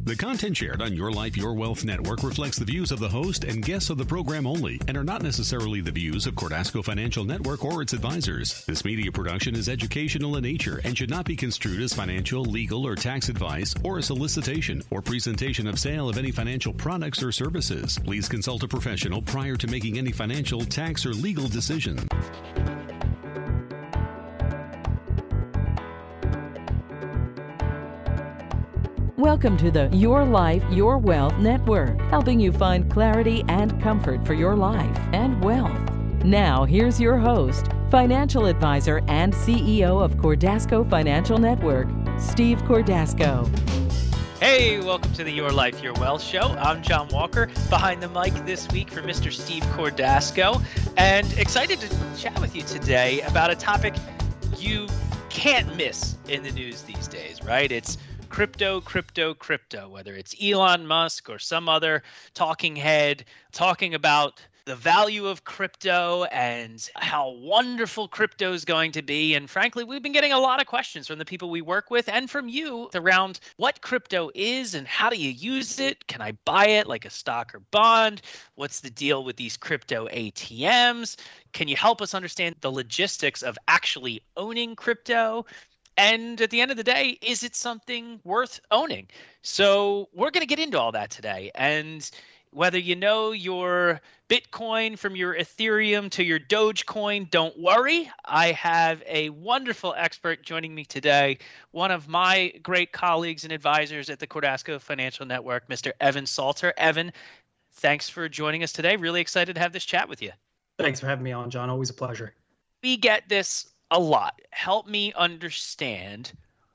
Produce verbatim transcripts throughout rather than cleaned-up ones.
The content shared on Your Life, Your Wealth Network reflects the views of the host and guests of the program only and are not necessarily the views of Cordasco Financial Network or its advisors. This media production is educational in nature and should not be construed as financial, legal, or tax advice or a solicitation or presentation of sale of any financial products or services. Please consult a professional prior to making any financial, tax, or legal decision. Welcome to the Your Life, Your Wealth Network, helping you find clarity and comfort for your life and wealth. Now, here's your host, financial advisor and C E O of Cordasco Financial Network, Steve Cordasco. Hey, welcome to the Your Life, Your Wealth show. I'm John Walker, behind the mic this week for Mister Steve Cordasco, and excited to chat with you today about a topic you can't miss in the news these days, right? It's Crypto, crypto, crypto, whether it's Elon Musk or some other talking head talking about the value of crypto and how wonderful crypto is going to be. And frankly, we've been getting a lot of questions from the people we work with and from you around what crypto is and how do you use it? Can I buy it like a stock or bond? What's the deal with these crypto A T Ms? Can you help us understand the logistics of actually owning crypto? And at the end of the day, is it something worth owning? So we're going to get into all that today. And whether you know your Bitcoin from your Ethereum to your Dogecoin, don't worry. I have a wonderful expert joining me today, one of my great colleagues and advisors at the Cordasco Financial Network, Mister Evan Salter. Evan, thanks for joining us today. Really excited to have this chat with you. Thanks for having me on, John. Always a pleasure. We get this a lot. Help me understand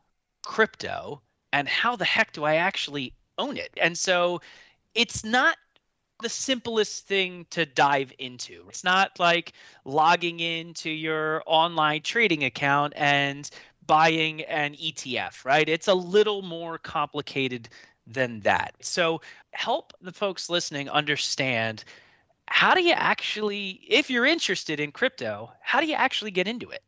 crypto and how the heck do I actually own it? And so it's not the simplest thing to dive into. It's not like logging into your online trading account and buying an E T F, right? It's a little more complicated than that. So help the folks listening understand, how do you actually, if you're interested in crypto, how do you actually get into it?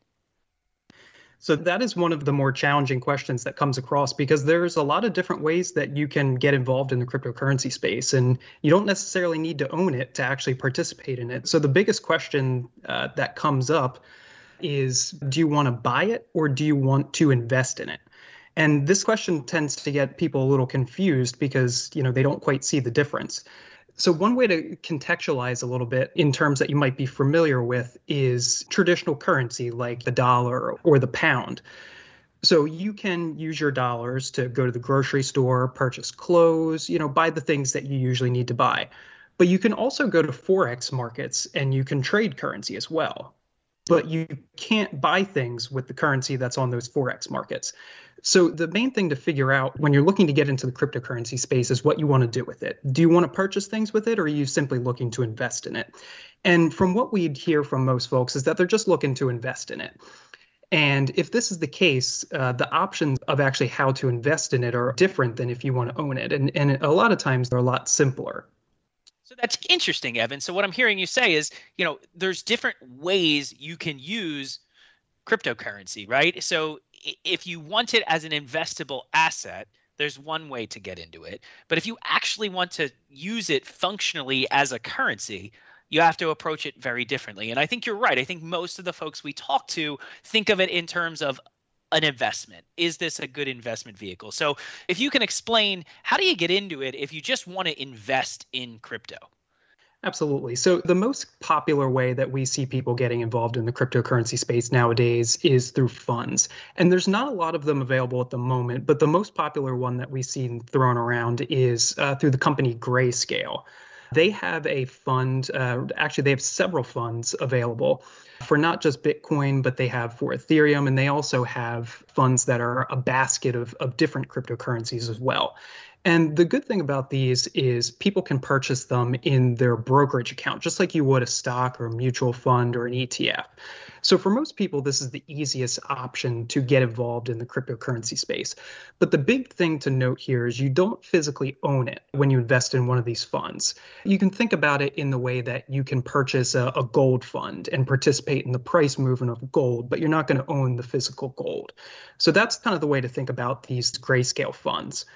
So that is one of the more challenging questions that comes across, because there's a lot of different ways that you can get involved in the cryptocurrency space, and you don't necessarily need to own it to actually participate in it. So the biggest question uh, that comes up is, do you want to buy it or do you want to invest in it? And this question tends to get people a little confused because, you know, they don't quite see the difference. So one way to contextualize a little bit in terms that you might be familiar with is traditional currency like the dollar or the pound. So you can use your dollars to go to the grocery store, purchase clothes, you know, buy the things that you usually need to buy. But you can also go to Forex markets and you can trade currency as well. But you can't buy things with the currency that's on those Forex markets. So the main thing to figure out when you're looking to get into the cryptocurrency space is what you want to do with it. Do you want to purchase things with it, or are you simply looking to invest in it? And from what we'd hear from most folks is that they're just looking to invest in it. And if this is the case, uh, the options of actually how to invest in it are different than if you want to own it. And, and a lot of times they're a lot simpler. So that's interesting, Evan. So what I'm hearing you say is, you know, there's different ways you can use cryptocurrency, right? So if you want it as an investable asset, there's one way to get into it. But if you actually want to use it functionally as a currency, you have to approach it very differently. And I think you're right. I think most of the folks we talk to think of it in terms of an investment. Is this a good investment vehicle? So if you can explain, how do you get into it if you just want to invest in crypto? Absolutely. So the most popular way that we see people getting involved in the cryptocurrency space nowadays is through funds. And there's not a lot of them available at the moment, but the most popular one that we've seen thrown around is uh, through the company Grayscale. They have a fund, uh, actually they have several funds available for not just Bitcoin, but they have for Ethereum, and they also have funds that are a basket of, of different cryptocurrencies as well. And the good thing about these is people can purchase them in their brokerage account, just like you would a stock or a mutual fund or an E T F. So for most people, this is the easiest option to get involved in the cryptocurrency space. But the big thing to note here is you don't physically own it when you invest in one of these funds. You can think about it in the way that you can purchase a, a gold fund and participate in the price movement of gold, but you're not going to own the physical gold. So that's kind of the way to think about these Grayscale funds.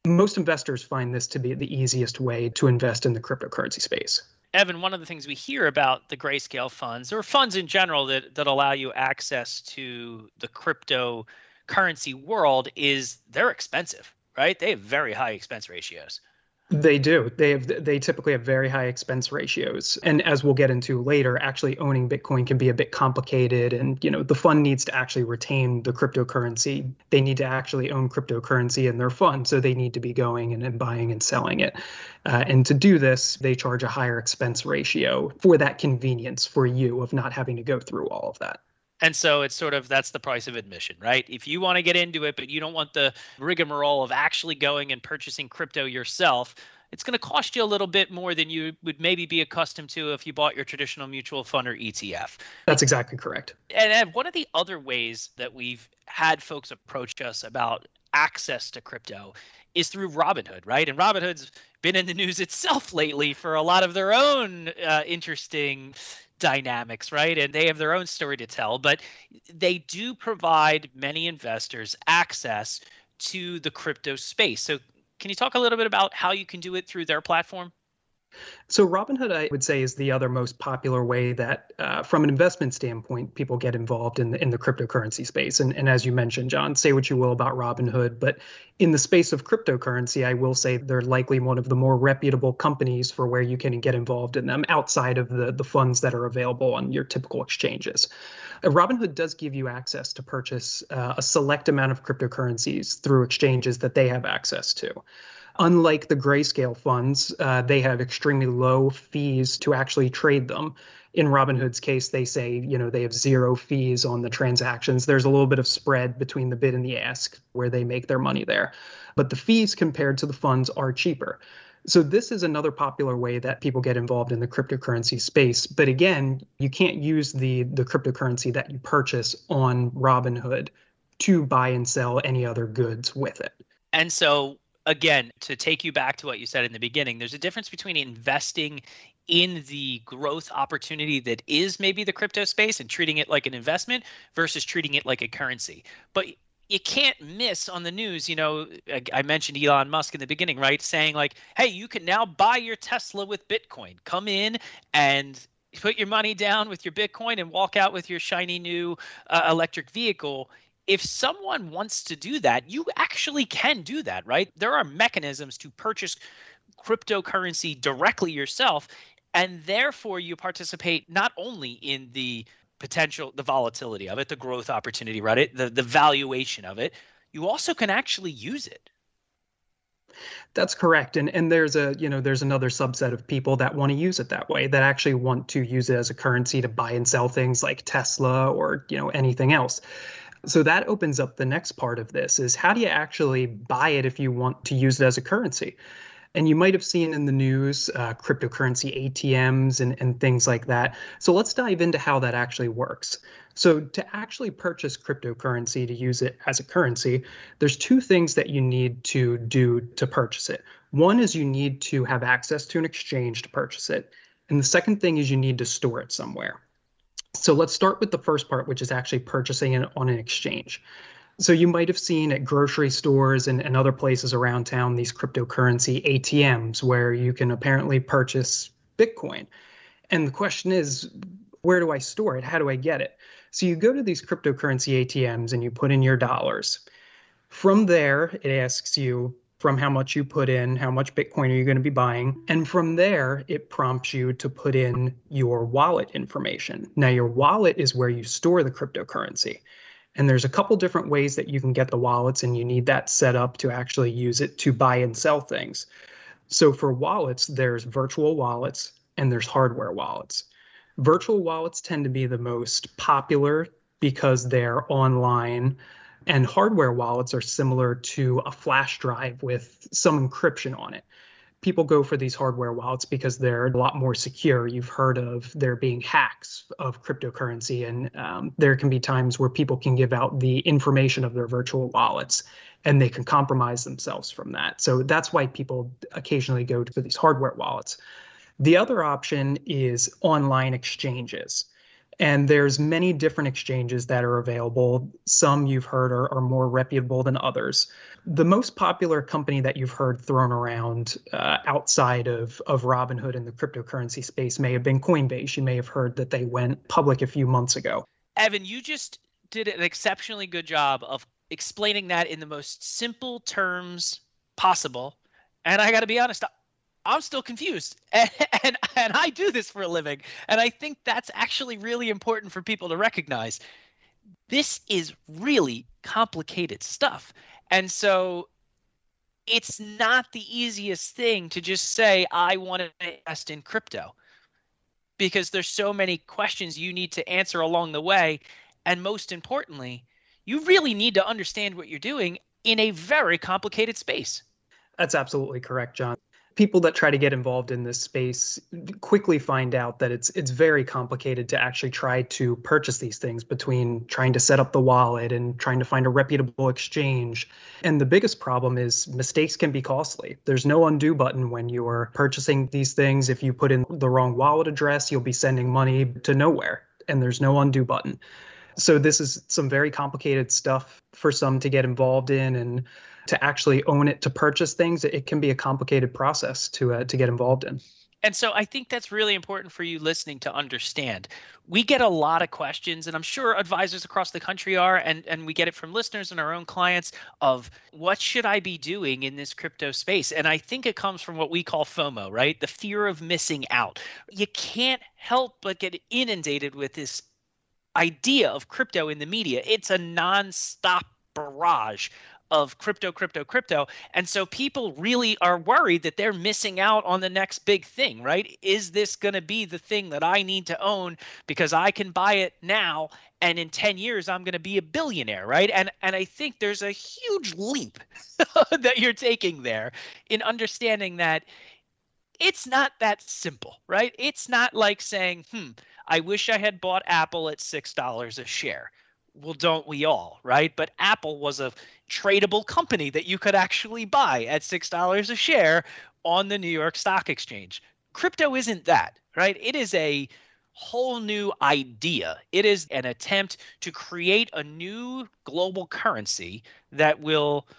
Most investors find this to be the easiest way to invest in the cryptocurrency space. Evan, one of the things we hear about the Grayscale funds, or funds in general that, that allow you access to the cryptocurrency world, is they're expensive, right? They have very high expense ratios. They do. They have. They typically have very high expense ratios. And as we'll get into later, actually owning Bitcoin can be a bit complicated. And, you know, the fund needs to actually retain the cryptocurrency. They need to actually own cryptocurrency in their fund. So they need to be going and, and buying and selling it. Uh, and to do this, they charge a higher expense ratio for that convenience for you of not having to go through all of that. And so it's sort of, that's the price of admission, right? If you want to get into it, but you don't want the rigmarole of actually going and purchasing crypto yourself, it's going to cost you a little bit more than you would maybe be accustomed to if you bought your traditional mutual fund or E T F. That's exactly correct. And Ed, one of the other ways that we've had folks approach us about access to crypto is through Robinhood, right? And Robinhood's been in the news itself lately for a lot of their own uh, interesting dynamics, right? And they have their own story to tell, but they do provide many investors access to the crypto space. So can you talk a little bit about how you can do it through their platform? So Robinhood, I would say, is the other most popular way that, uh, from an investment standpoint, people get involved in the, in the cryptocurrency space. And, and as you mentioned, John, say what you will about Robinhood, but in the space of cryptocurrency, I will say they're likely one of the more reputable companies for where you can get involved in them outside of the, the funds that are available on your typical exchanges. Uh, Robinhood does give you access to purchase uh, a select amount of cryptocurrencies through exchanges that they have access to. Unlike the Grayscale funds, uh, they have extremely low fees to actually trade them. In Robinhood's case, they say, you know, they have zero fees on the transactions. There's a little bit of spread between the bid and the ask where they make their money there. But the fees compared to the funds are cheaper. So this is another popular way that people get involved in the cryptocurrency space. But again, you can't use the, the cryptocurrency that you purchase on Robinhood to buy and sell any other goods with it. And so again, to take you back to what you said in the beginning, there's a difference between investing in the growth opportunity that is maybe the crypto space and treating it like an investment versus treating it like a currency. But you can't miss on the news, you know, I mentioned Elon Musk in the beginning, right? Saying like, hey, you can now buy your Tesla with Bitcoin. Come in and put your money down with your Bitcoin and walk out with your shiny new uh, electric vehicle. If someone wants to do that, you actually can do that, right? There are mechanisms to purchase cryptocurrency directly yourself, and therefore you participate not only in the potential, the volatility of it, the growth opportunity, right? The, the valuation of it, you also can actually use it. That's correct. And and there's a, you know, there's another subset of people that want to use it that way, that actually want to use it as a currency to buy and sell things like Tesla or, you know, anything else. So that opens up the next part of this is how do you actually buy it if you want to use it as a currency? And you might have seen in the news uh, cryptocurrency A T Ms and, and things like that. So let's dive into how that actually works. So to actually purchase cryptocurrency to use it as a currency, there's two things that you need to do to purchase it. One is you need to have access to an exchange to purchase it. And the second thing is you need to store it somewhere. So let's start with the first part, which is actually purchasing it on an exchange. So you might have seen at grocery stores and, and other places around town these cryptocurrency A T Ms where you can apparently purchase Bitcoin. And the question is, where do I store it? How do I get it? So you go to these cryptocurrency A T Ms and you put in your dollars. From there, it asks you from how much you put in, how much Bitcoin are you going to be buying? And from there, it prompts you to put in your wallet information. Now, your wallet is where you store the cryptocurrency. And there's a couple different ways that you can get the wallets, and you need that set up to actually use it to buy and sell things. So for wallets, there's virtual wallets and there's hardware wallets. Virtual wallets tend to be the most popular because they're online. And hardware wallets are similar to a flash drive with some encryption on it. People go for these hardware wallets because they're a lot more secure. You've heard of there being hacks of cryptocurrency, and um, there can be times where people can give out the information of their virtual wallets and they can compromise themselves from that. So that's why people occasionally go to these hardware wallets. The other option is online exchanges. And there's many different exchanges that are available. Some you've heard are, are more reputable than others. The most popular company that you've heard thrown around uh, outside of, of Robinhood in the cryptocurrency space may have been Coinbase. You may have heard that they went public a few months ago. Evan, you just did an exceptionally good job of explaining that in the most simple terms possible. And I got to be honest, I'm still confused, and, and and I do this for a living, and I think that's actually really important for people to recognize. This is really complicated stuff, and so it's not the easiest thing to just say, I want to invest in crypto, because there's so many questions you need to answer along the way, and most importantly, you really need to understand what you're doing in a very complicated space. That's absolutely correct, John. People that try to get involved in this space quickly find out that it's it's very complicated to actually try to purchase these things, between trying to set up the wallet and trying to find a reputable exchange. And the biggest problem is mistakes can be costly. There's no undo button when you are purchasing these things. If you put in the wrong wallet address, you'll be sending money to nowhere, and there's no undo button. So this is some very complicated stuff for some to get involved in, and to actually own it, to purchase things, it can be a complicated process to uh, to get involved in. And so I think that's really important for you listening to understand. We get a lot of questions, and I'm sure advisors across the country are, and, and we get it from listeners and our own clients, of what should I be doing in this crypto space? And I think it comes from what we call FOMO, right? The fear of missing out. You can't help but get inundated with this idea of crypto in the media. It's a nonstop barrage of crypto, crypto, crypto. And so people really are worried that they're missing out on the next big thing, right? Is this going to be the thing that I need to own because I can buy it now, and in ten years I'm going to be a billionaire, right? And and I think there's a huge leap that you're taking there in understanding that it's not that simple, right? It's not like saying, hmm, I wish I had bought Apple at six dollars a share. Well, don't we all, right? But Apple was a tradable company that you could actually buy at six dollars a share on the New York Stock Exchange. Crypto isn't that, right? It is a whole new idea. It is an attempt to create a new global currency that will,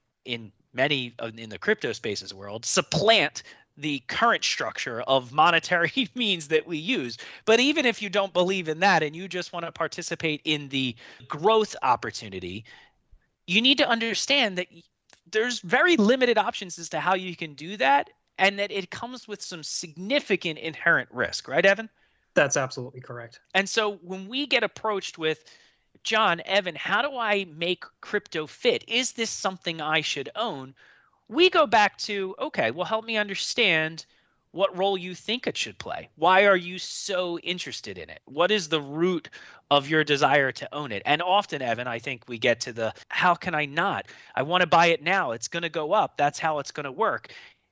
in many in the crypto spaces world, supplant the current structure of monetary means that we use. But even if you don't believe in that and you just want to participate in the growth opportunity, you need to understand that there's very limited options as to how you can do that, and that it comes with some significant inherent risk, right, Evan? That's absolutely correct. And so when we get approached with, John, Evan, how do I make crypto fit? Is this something I should own? We go back to, okay, well, help me understand what role you think it should play. Why are you so interested in it? What is the root of your desire to own it? And often, Evan, I think we get to the, how can I not? I want to buy it now. It's going to go up. That's how it's going to work.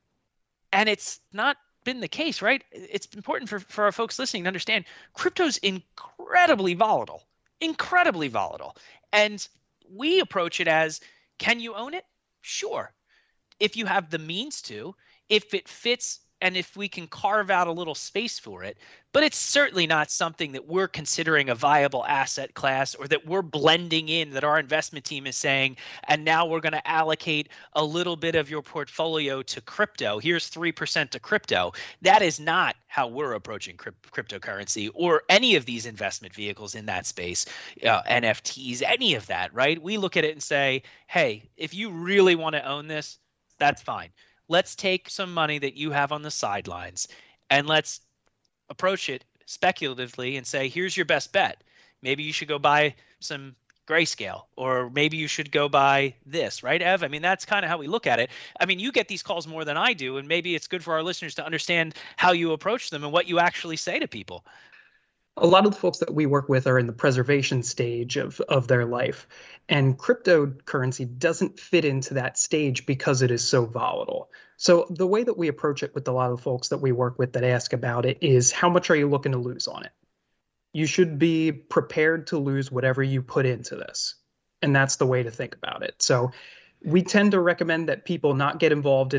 And it's not been the case, right? It's important for, for our folks listening to understand crypto's incredibly volatile, incredibly volatile. And we approach it as, can you own it? Sure. If you have the means to, if it fits, and if we can carve out a little space for it. But it's certainly not something that we're considering a viable asset class, or that we're blending in, that our investment team is saying, and now we're going to allocate a little bit of your portfolio to crypto. Here's three percent to crypto. That is not how we're approaching crypt- cryptocurrency or any of these investment vehicles in that space, uh, N F Ts, any of that, right? We look at it and say, hey, if you really want to own this, that's fine. Let's take some money that you have on the sidelines and let's approach it speculatively and say, here's your best bet. Maybe you should go buy some Grayscale, or maybe you should go buy this, right, Ev? I mean, that's kind of how we look at it. I mean, you get these calls more than I do, and maybe it's good for our listeners to understand how you approach them and what you actually say to people. A lot of the folks that we work with are in the preservation stage of, of their life, and cryptocurrency doesn't fit into that stage because it is so volatile. So the way that we approach it with a lot of the folks that we work with that ask about it is, how much are you looking to lose on it? You should be prepared to lose whatever you put into this. And that's the way to think about it. So we tend to recommend that people not get involved in it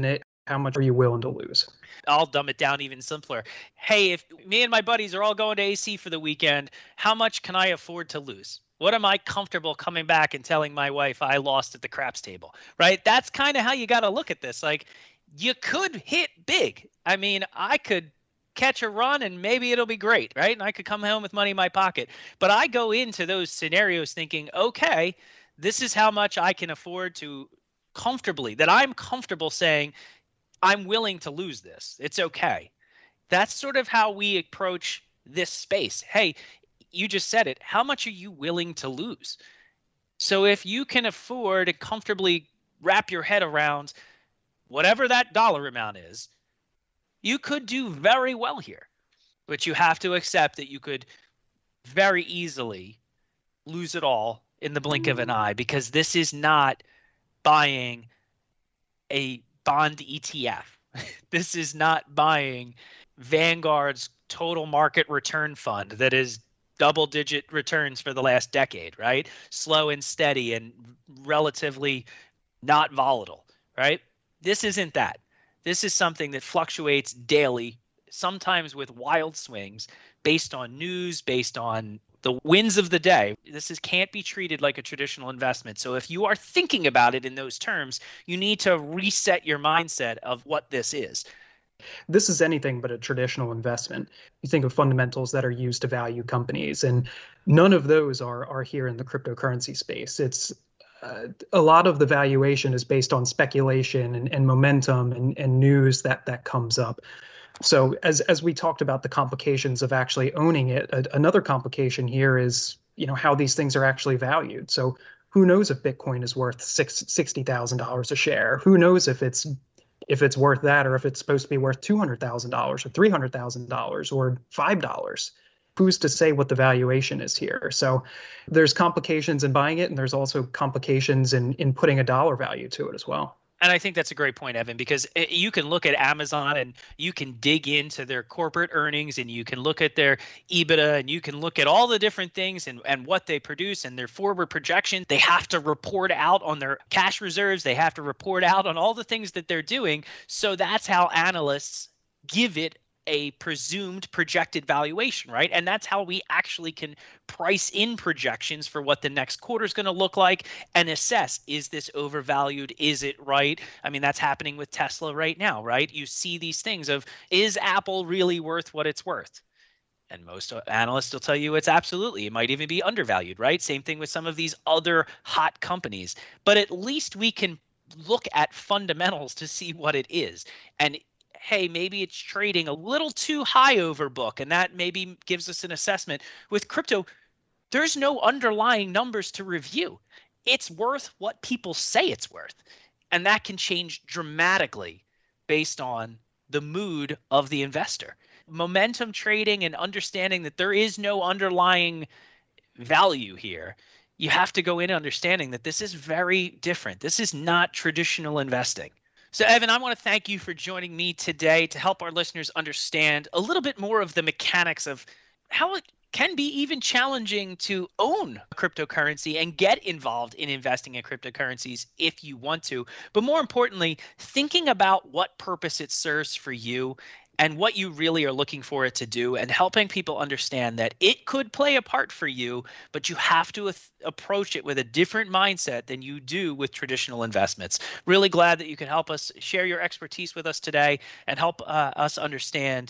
How much are you willing to lose? I'll dumb it down even simpler. Hey, if me and my buddies are all going to A C for the weekend, how much can I afford to lose? What am I comfortable coming back and telling my wife I lost at the craps table, right? That's kind of how you got to look at this. Like, you could hit big. I mean, I could catch a run and maybe it'll be great, right? And I could come home with money in my pocket. But I go into those scenarios thinking, okay, this is how much I can afford to comfortably, that I'm comfortable saying, I'm willing to lose this. It's okay. That's sort of how we approach this space. Hey, you just said it. How much are you willing to lose? So if you can afford to comfortably wrap your head around whatever that dollar amount is, you could do very well here. But you have to accept that you could very easily lose it all in the blink of an eye, because this is not buying a bond E T F. This is not buying Vanguard's total market return fund that is double digit returns for the last decade, right? Slow and steady and relatively not volatile, right? This isn't that. This is something that fluctuates daily, sometimes with wild swings based on news, based on the winds of the day. This is can't be treated like a traditional investment. So if you are thinking about it in those terms, you need to reset your mindset of what this is. This is anything but a traditional investment. You think of fundamentals that are used to value companies, and none of those are are here in the cryptocurrency space. It's uh, a lot of the valuation is based on speculation and, and momentum and, and news that that comes up. So as as we talked about the complications of actually owning it, a, another complication here is, you know, how these things are actually valued. So who knows if Bitcoin is worth six, sixty thousand dollars a share? Who knows if it's if it's worth that, or if it's supposed to be worth two hundred thousand dollars or three hundred thousand dollars or five dollars? Who's to say what the valuation is here? So there's complications in buying it, and there's also complications in, in putting a dollar value to it as well. And I think that's a great point, Evan, because you can look at Amazon and you can dig into their corporate earnings, and you can look at their EBITDA, and you can look at all the different things and, and what they produce and their forward projection. They have to report out on their cash reserves. They have to report out on all the things that they're doing. So that's how analysts give it a presumed projected valuation, right? And that's how we actually can price in projections for what the next quarter is going to look like and assess, is this overvalued? Is it right? I mean, that's happening with Tesla right now, right? You see these things of, is Apple really worth what it's worth? And most analysts will tell you it's absolutely. It might even be undervalued, right? Same thing with some of these other hot companies. But at least we can look at fundamentals to see what it is. And hey, maybe it's trading a little too high over book, and that maybe gives us an assessment. With crypto, there's no underlying numbers to review. It's worth what people say it's worth, and that can change dramatically based on the mood of the investor. Momentum trading and understanding that there is no underlying value here, you have to go in understanding that this is very different. This is not traditional investing. So, Evan, I want to thank you for joining me today to help our listeners understand a little bit more of the mechanics of how it can be even challenging to own cryptocurrency and get involved in investing in cryptocurrencies if you want to. But more importantly, thinking about what purpose it serves for you and what you really are looking for it to do, and helping people understand that it could play a part for you, but you have to th- approach it with a different mindset than you do with traditional investments. Really glad that you can help us share your expertise with us today and help uh, us understand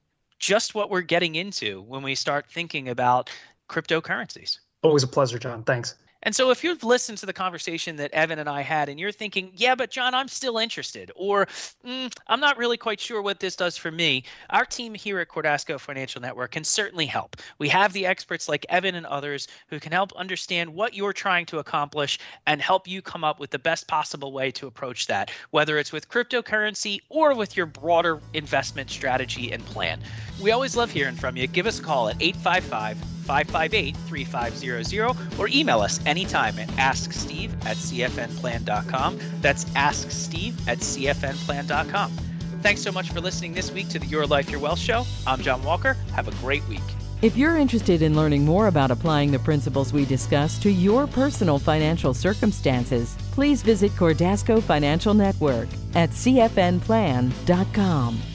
just what we're getting into when we start thinking about cryptocurrencies. Always a pleasure, John. Thanks. And so if you've listened to the conversation that Evan and I had, and you're thinking, yeah, but John, I'm still interested, or mm, I'm not really quite sure what this does for me, our team here at Cordasco Financial Network can certainly help. We have the experts like Evan and others who can help understand what you're trying to accomplish and help you come up with the best possible way to approach that, whether it's with cryptocurrency or with your broader investment strategy and plan. We always love hearing from you. Give us a call at eight five five, five five eight, three five zero zero or email us anytime at ask steve at c f n plan dot com. That's ask steve at c f n plan dot com. Thanks so much for listening this week to the Your Life, Your Wealth show. I'm John Walker. Have a great week. If you're interested in learning more about applying the principles we discuss to your personal financial circumstances, please visit Cordasco Financial Network at c f n plan dot com.